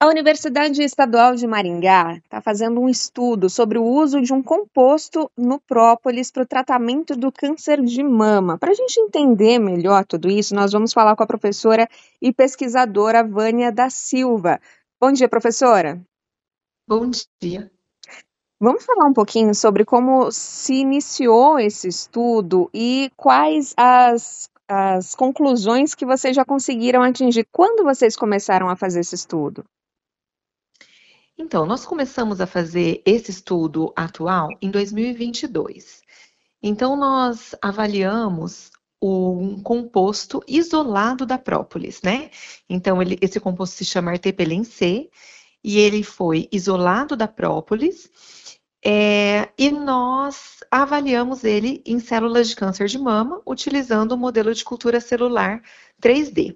A Universidade Estadual de Maringá está fazendo um estudo sobre o uso de um composto no própolis para o tratamento do câncer de mama. Para a gente entender melhor tudo isso, nós vamos falar com a professora e pesquisadora Vânia da Silva. Bom dia, professora. Bom dia. Vamos falar um pouquinho sobre como se iniciou esse estudo e quais as conclusões que vocês já conseguiram atingir. Quando vocês começaram a fazer esse estudo? Então, nós começamos a fazer esse estudo atual em 2022. Então, nós avaliamos um composto isolado da própolis, né? Então, esse composto se chama erteperin C e ele foi isolado da própolis, e nós avaliamos ele em células de câncer de mama utilizando o modelo de cultura celular 3D.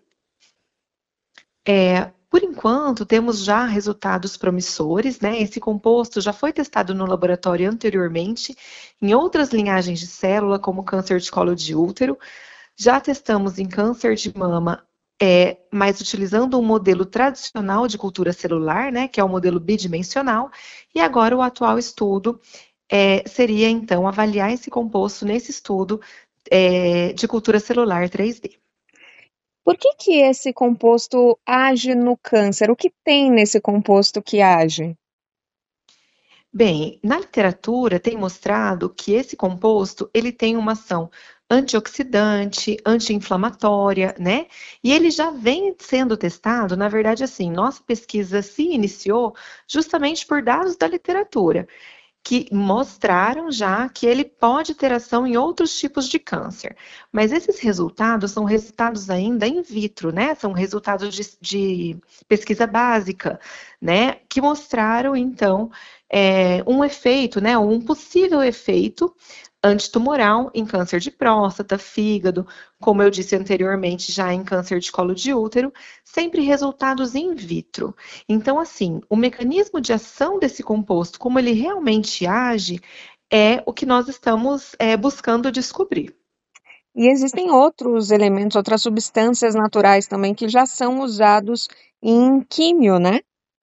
Por enquanto, temos já resultados promissores, né? Esse composto já foi testado no laboratório anteriormente, em outras linhagens de célula, como câncer de colo de útero. Já testamos em câncer de mama, mas utilizando um modelo tradicional de cultura celular, né? Que é o modelo bidimensional. E agora o atual estudo seria, então, avaliar esse composto nesse estudo de cultura celular 3D. Por que esse composto age no câncer? O que tem nesse composto que age? Bem, na literatura tem mostrado que esse composto ele tem uma ação antioxidante, anti-inflamatória, né? E ele já vem sendo testado, na verdade, assim, nossa pesquisa se iniciou justamente por dados da literatura, que mostraram já que ele pode ter ação em outros tipos de câncer. Mas esses resultados são resultados ainda in vitro, né? São resultados de pesquisa básica, né? Que mostraram, então, um efeito, né? Um possível efeito antitumoral em câncer de próstata, fígado, como eu disse anteriormente, já em câncer de colo de útero, sempre resultados in vitro. Então, assim, o mecanismo de ação desse composto, como ele realmente age, é o que nós estamos buscando descobrir. E existem outros elementos, outras substâncias naturais também que já são usados em químio, né?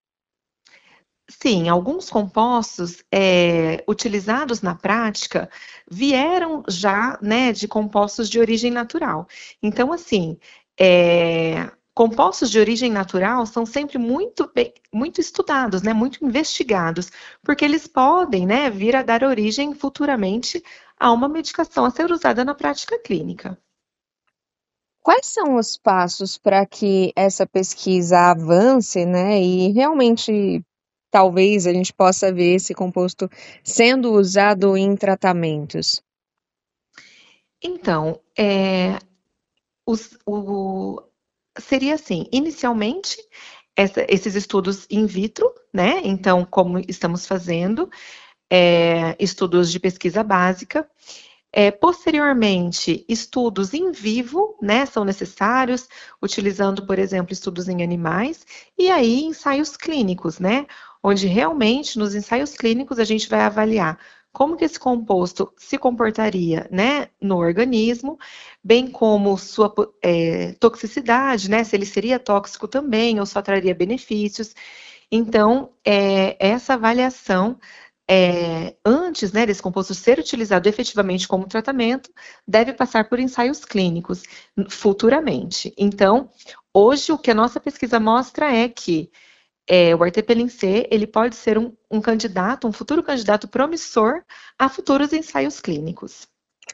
Sim, alguns compostos utilizados na prática vieram já, né, de compostos de origem natural. Então, assim, compostos de origem natural são sempre muito estudados, né, muito investigados, porque eles podem, né, vir a dar origem futuramente a uma medicação a ser usada na prática clínica. Quais são os passos para que essa pesquisa avance, né? E realmente talvez a gente possa ver esse composto sendo usado em tratamentos. Então, os- o- seria assim, inicialmente, esses estudos in vitro, né? Então, como estamos fazendo, estudos de pesquisa básica. Posteriormente, estudos em vivo, né, são necessários, utilizando, por exemplo, estudos em animais, e aí ensaios clínicos, né, onde realmente nos ensaios clínicos a gente vai avaliar como que esse composto se comportaria, né, no organismo, bem como sua toxicidade, né, se ele seria tóxico também ou só traria benefícios. Então, essa avaliação antes, né, desse composto ser utilizado efetivamente como tratamento, deve passar por ensaios clínicos futuramente. Então, hoje o que a nossa pesquisa mostra é que o artepelin C ele pode ser um candidato, um futuro candidato promissor a futuros ensaios clínicos.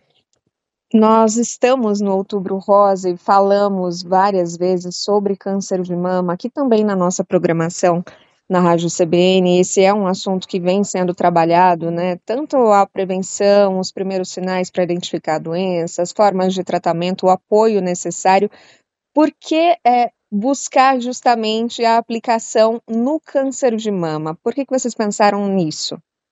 Nós estamos no Outubro Rosa e falamos várias vezes sobre câncer de mama, aqui também na nossa programação na Rádio CBN. Esse é um assunto que vem sendo trabalhado, né? Tanto a prevenção, os primeiros sinais para identificar a doença, as formas de tratamento, o apoio necessário. Por que buscar justamente a aplicação no câncer de mama? Por que vocês pensaram nisso?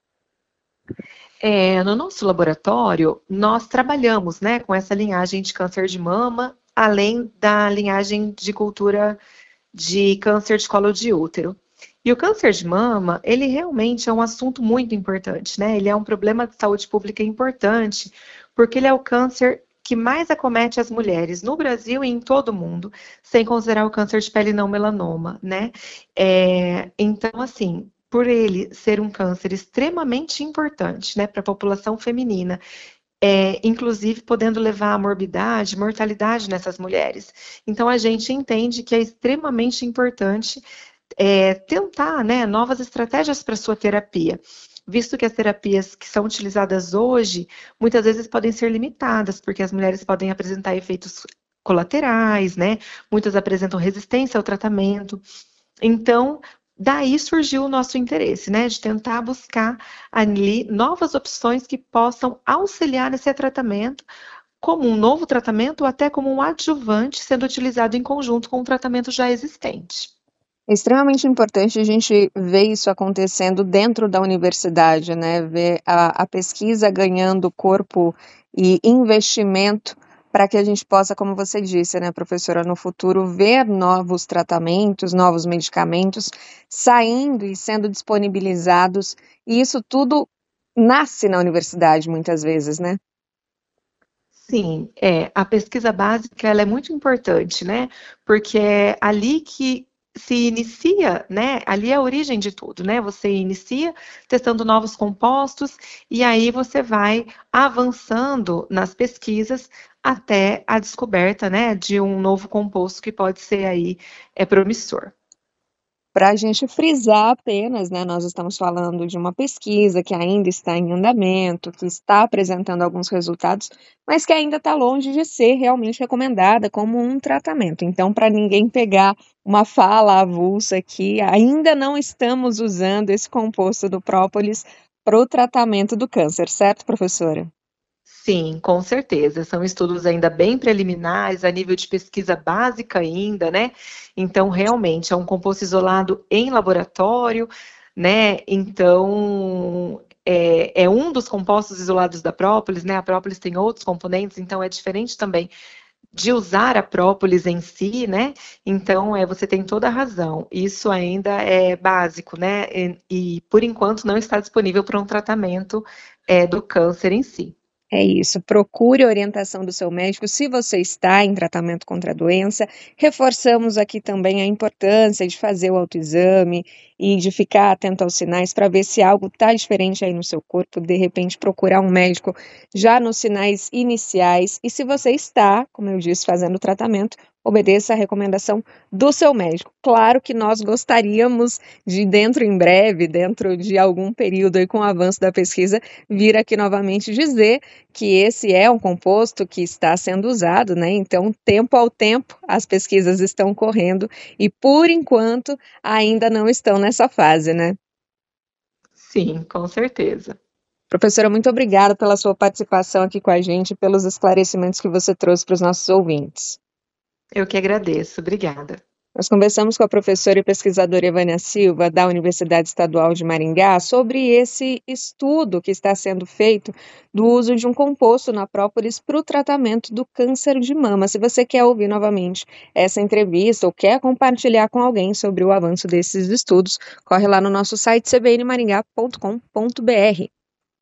No nosso laboratório, nós trabalhamos, né, com essa linhagem de câncer de mama, além da linhagem de cultura de câncer de colo de útero. E o câncer de mama, ele realmente é um assunto muito importante, né? Ele é um problema de saúde pública importante, porque ele é o câncer que mais acomete as mulheres no Brasil e em todo o mundo, sem considerar o câncer de pele não melanoma, né? Então, assim, por ele ser um câncer extremamente importante, né, para a população feminina, inclusive podendo levar à morbidade, mortalidade nessas mulheres. Então, a gente entende que é extremamente importante tentar, né, novas estratégias para sua terapia, visto que as terapias que são utilizadas hoje, muitas vezes podem ser limitadas, porque as mulheres podem apresentar efeitos colaterais, né, muitas apresentam resistência ao tratamento. Então, daí surgiu o nosso interesse, né, de tentar buscar ali novas opções que possam auxiliar nesse tratamento, como um novo tratamento ou até como um adjuvante sendo utilizado em conjunto com o tratamento já existente. É extremamente importante a gente ver isso acontecendo dentro da universidade, né? Ver a pesquisa ganhando corpo e investimento para que a gente possa, como você disse, né, professora, no futuro ver novos tratamentos, novos medicamentos saindo e sendo disponibilizados. E isso tudo nasce na universidade, muitas vezes, né? Sim, a pesquisa básica ela é muito importante, né? Porque é ali que se inicia, né? Ali é a origem de tudo, né? Você inicia testando novos compostos e aí você vai avançando nas pesquisas até a descoberta, né, de um novo composto que pode ser aí promissor. Para a gente frisar apenas, né, nós estamos falando de uma pesquisa que ainda está em andamento, que está apresentando alguns resultados, mas que ainda está longe de ser realmente recomendada como um tratamento. Então, para ninguém pegar uma fala avulsa aqui, ainda não estamos usando esse composto do própolis para o tratamento do câncer, certo, professora? Sim, com certeza. São estudos ainda bem preliminares, a nível de pesquisa básica ainda, né? Então, realmente, é um composto isolado em laboratório, né? Então, é um dos compostos isolados da própolis, né? A própolis tem outros componentes, então é diferente também de usar a própolis em si, né? Então, você tem toda a razão. Isso ainda é básico, né? E por enquanto não está disponível para um tratamento do câncer em si. É isso, procure a orientação do seu médico se você está em tratamento contra a doença. Reforçamos aqui também a importância de fazer o autoexame e de ficar atento aos sinais para ver se algo está diferente aí no seu corpo. De repente, procurar um médico já nos sinais iniciais. E se você está, como eu disse, fazendo o tratamento, obedeça a recomendação do seu médico. Claro que nós gostaríamos de, dentro em breve, dentro de algum período aí com o avanço da pesquisa, vir aqui novamente dizer que esse é um composto que está sendo usado, né? Então, tempo ao tempo, as pesquisas estão correndo e, por enquanto, ainda não estão nessa fase, né? Sim, com certeza. Professora, muito obrigada pela sua participação aqui com a gente, pelos esclarecimentos que você trouxe para os nossos ouvintes. Eu que agradeço. Obrigada. Nós conversamos com a professora e pesquisadora Evânia Silva, da Universidade Estadual de Maringá, sobre esse estudo que está sendo feito do uso de um composto na própolis para o tratamento do câncer de mama. Se você quer ouvir novamente essa entrevista ou quer compartilhar com alguém sobre o avanço desses estudos, corre lá no nosso site cbnmaringá.com.br.